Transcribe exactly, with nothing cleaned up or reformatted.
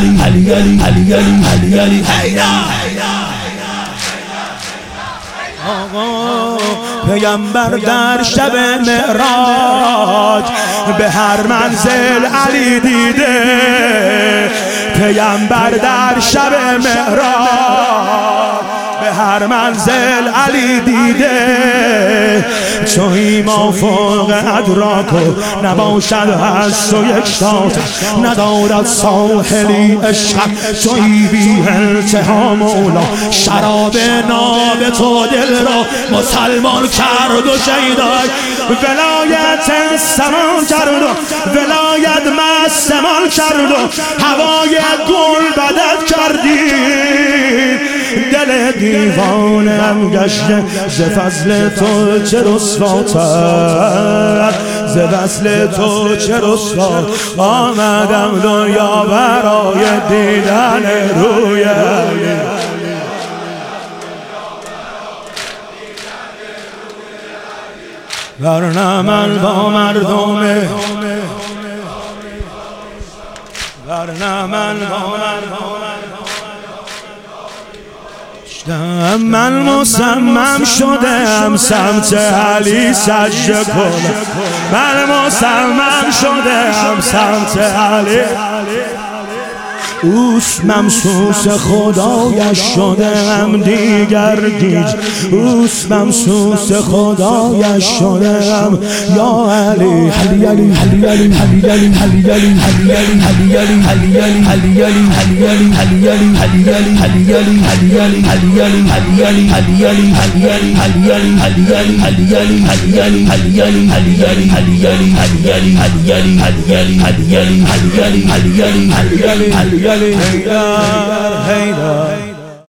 علی علی علی علی علی آقا پیامبر در شب معراج به هر منزل علی دیده، پیامبر در شب معراج به هر منزل علی دیده. چو ایمان فوق ادراک و نباشد حس و یکتات، ندارد ساحلی عشق تویی بی انتها مولا. شراب ناب تو دل را مسلمان کرد و شیدای، ولایت سمان کرد و ولایت مستمان کرد و هوای گل بدت کردی. دل دیوانم گشته ز فضل تو چه رسواتر، ز وصل تو چه رسوا آمدم دنیا برای دیدن روی ورنه من با مردم ورنه من با مردم من مصمم شدم سمت علی سجده کنم، من مصمم شدم سمت علی، اوست ممسوس خدایش شدم دیگر گیج، اوست ممسوس خدایش شدم یا علی علی علی علی علی علی علی علی علی علی علی علی علی علی علی علی علی علی